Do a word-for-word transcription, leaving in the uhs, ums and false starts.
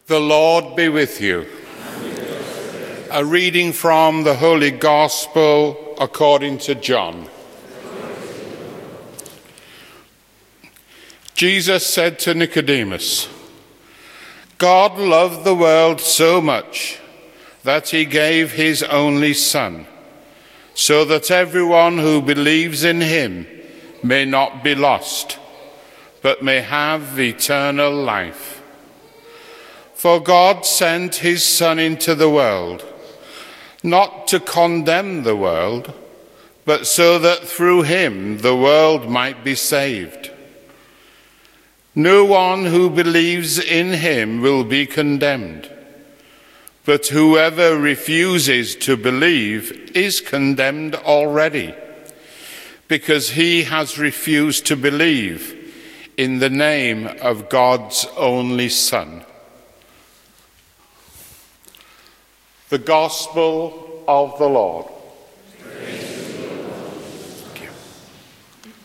The Lord be with you. A reading from the Holy Gospel according to John. Jesus said to Nicodemus, God loved the world so much that he gave his only Son, so that everyone who believes in him may not be lost, but may have eternal life. For God sent his Son into the world, not to condemn the world, but so that through him the world might be saved. No one who believes in him will be condemned, but whoever refuses to believe is condemned already, because he has refused to believe in the name of God's only Son. The Gospel of the Lord.